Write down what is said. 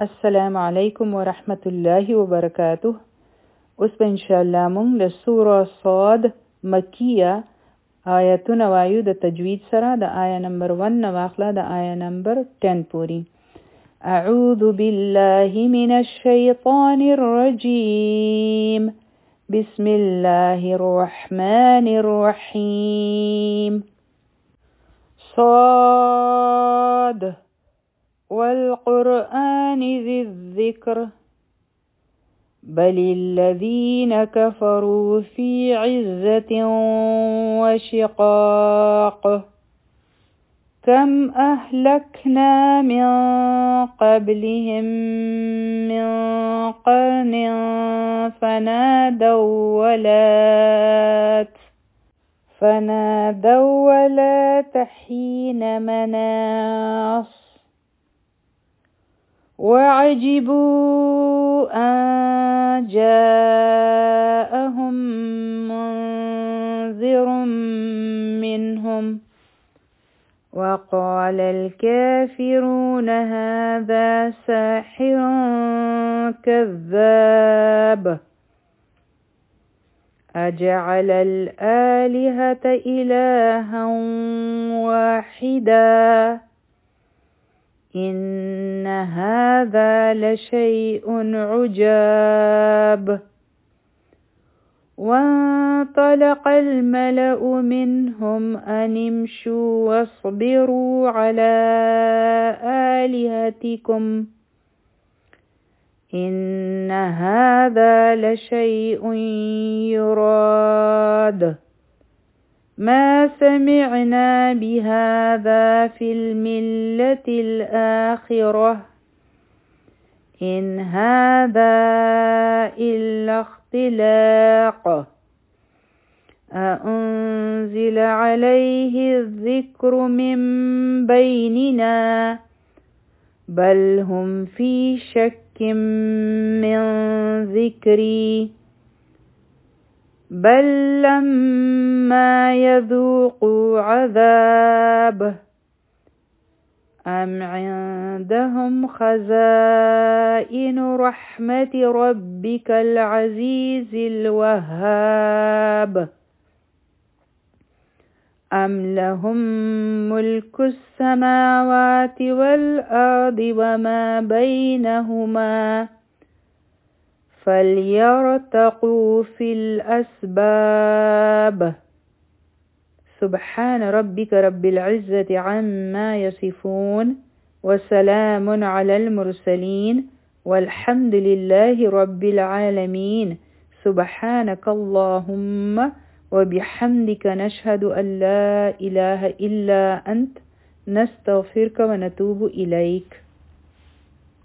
السلام عليكم ورحمة الله وبركاته. اوس إن شاء الله مونږ له سورة صاد مکیه آیتونه وایو د تجوید سره د آیه نمبر 1 نه واخله د آیه نمبر 10 پوری. أعوذ بالله من الشيطان الرجيم. بسم الله الرحمن الرحيم. صاد والقرآن ذي الذكر بل الذين كفروا في عزة وشقاق كم أهلكنا من قبلهم من قرن فنادوا ولات حين مناص وعجبوا أن جاءهم منذر منهم وقال الكافرون هذا ساحر كذاب أجعل الآلهة إلها واحدا إن هذا لشيء عجاب. وانطلق الملأ منهم أن امشوا واصبروا على آلهتكم إن هذا لشيء يراد ما سمعنا بهذا في الملة الآخرة إن هذا إلا اختلاق أأنزل عليه الذكر من بيننا بل هم في شك من ذكري بل لما يذوقوا عذاب أم عندهم خزائن رحمة ربك العزيز الوهاب أم لهم ملك السماوات والأرض وما بينهما فليرتقوا في الأسباب. سبحان ربك رب العزة عما يصفون وسلام على المرسلين والحمد لله رب العالمين. سبحانك اللهم وبحمدك نشهد أن لا إله إلا أنت نستغفرك ونتوب إليك.